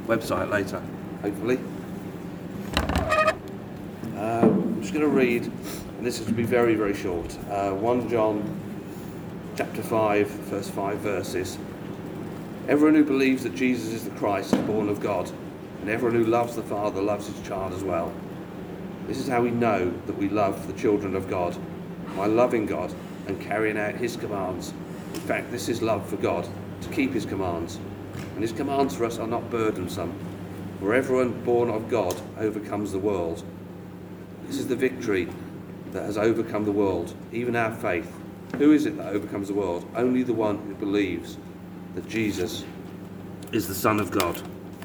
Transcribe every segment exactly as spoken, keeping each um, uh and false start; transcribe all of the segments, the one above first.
website later, hopefully. Uh, I'm just going to read, and this is to be very, very short. Uh, First John chapter five, first five verses. Everyone who believes that Jesus is the Christ is born of God, and everyone who loves the Father loves his child as well. This is how we know that we love the children of God, by loving God and carrying out his commands. In fact, this is love for God, to keep his commands. And his commands for us are not burdensome, for everyone born of God overcomes the world. This is the victory that has overcome the world, even our faith. Who is it that overcomes the world? Only the one who believes that Jesus is the Son of God.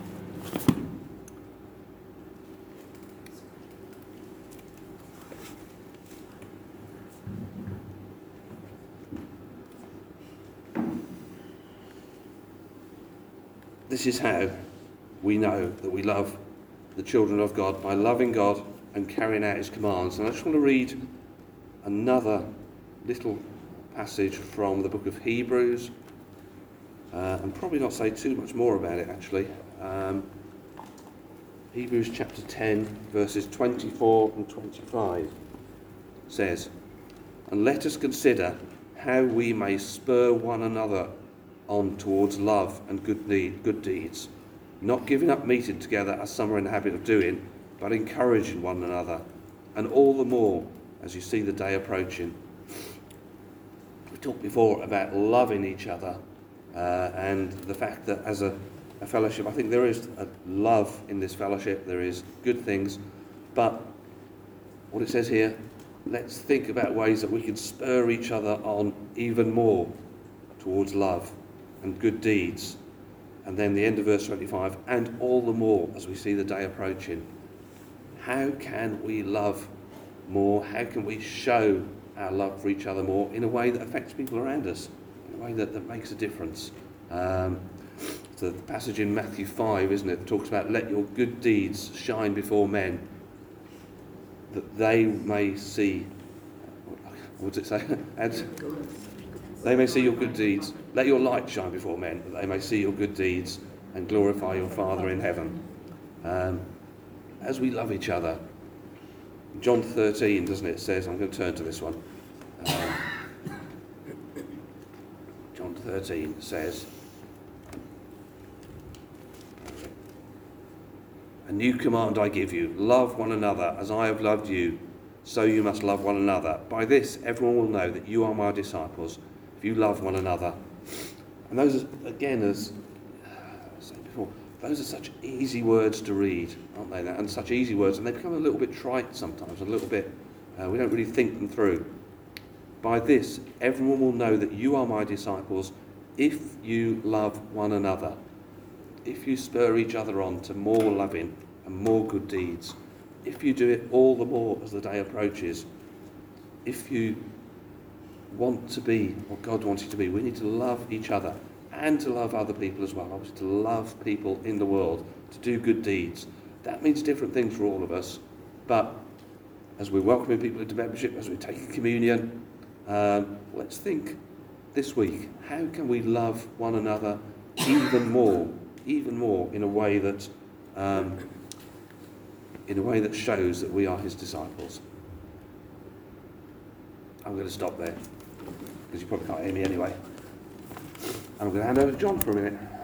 This is how we know that we love the children of God, by loving God and carrying out his commands. And I just want to read another little passage from the book of Hebrews, uh, and probably not say too much more about it actually. Um, Hebrews chapter ten, verses twenty-four and twenty-five says, "And let us consider how we may spur one another on towards love and good need, good deeds, not giving up meeting together as some are in the habit of doing, but encouraging one another, and all the more as you see the day approaching." We talked before about loving each other, uh, and the fact that as a, a fellowship, I think there is a love in this fellowship, there is good things, but what it says here, let's think about ways that we can spur each other on even more towards love and good deeds. And then the end of verse twenty-five, and all the more as we see the day approaching. How can we love more? How can we show our love for each other more in a way that affects people around us, in a way that, that makes a difference? Um, so the passage in Matthew five, isn't it, that talks about let your good deeds shine before men, that they may see, what does it say? and, They may see your good deeds. Let your light shine before men, that they may see your good deeds and glorify your Father in heaven. Um, as we love each other, John thirteen, doesn't it, says, I'm going to turn to this one. Um, John thirteen says, "A new command I give you, love one another as I have loved you, so you must love one another. By this everyone will know that you are my disciples, if you love one another." And those, are, again, as I said before, those are such easy words to read, aren't they? And such easy words, and they become a little bit trite sometimes, a little bit, uh, we don't really think them through. By this, everyone will know that you are my disciples, if you love one another. If you spur each other on to more loving and more good deeds. If you do it all the more as the day approaches. If you want to be what God wants you to be, we need to love each other and to love other people as well. Obviously, to love people in the world, to do good deeds. That means different things for all of us. But as we're welcoming people into membership, as we're taking communion, um, let's think this week, how can we love one another even more, even more in a way that, um, in a way that shows that we are his disciples. I'm going to stop there, because you probably can't hear me anyway. And I'm going to hand over to John for a minute.